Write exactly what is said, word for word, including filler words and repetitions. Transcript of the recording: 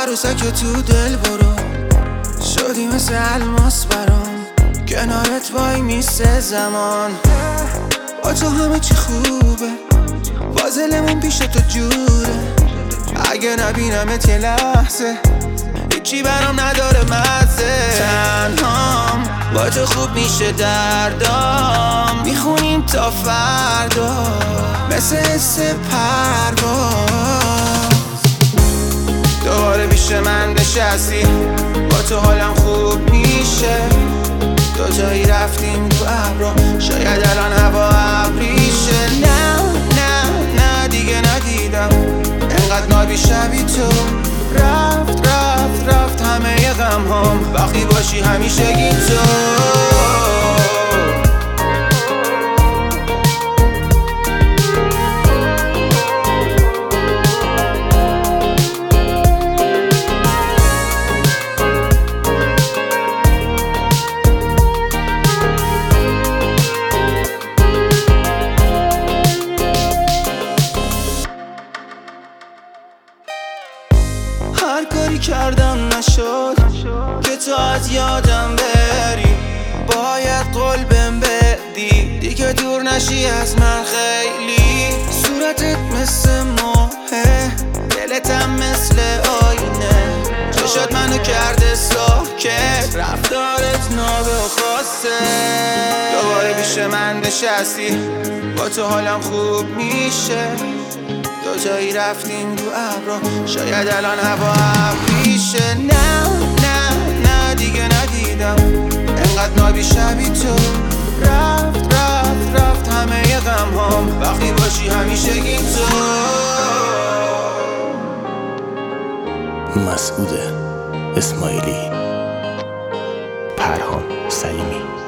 عروسک تو دل برو، شدی مثل الماس برام، کنارت وای میسه زمان. با تو همه چی خوبه، فاضلمون پیش تو جوره. اگه نبینمت یه لحظه هیچی برام نداره مزه. تنهام با تو خوب میشه دردام، میخونیم تا فردا مثل حس پرواز. دوباره پیش من نشستی، با تو حالم خوب میشه. دو جایی رفتیم تو ابرا، شاید الان هوا ابریشه. نه نه نه دیگه ندیدم انقدر نابی شبی تو. رفت رفت رفت همه غم هم، وقتی باشی همیشه گی تو. هر کاری کردم نشد که تو از یادم بری. باید قول بهم بدی دیگه دور نشی از من خیلی. صورتت مثل ماهه، دلتم مثل آینه. چشات منو کرده ساکت، رفتارت نابه و خاصه. دوباره پیش من نشستی، با تو حالم خوب میشه. دو جایی رفتیم تو ابرا، شاید الان هوا ابریشه. نه نه نه دیگه ندیدم انقدر نابی شبی تو. رفت رفت رفت همه غم هم، وقتی باشی همیشه گی تو. مسعود اسماعیلی، پرهام سلیمی.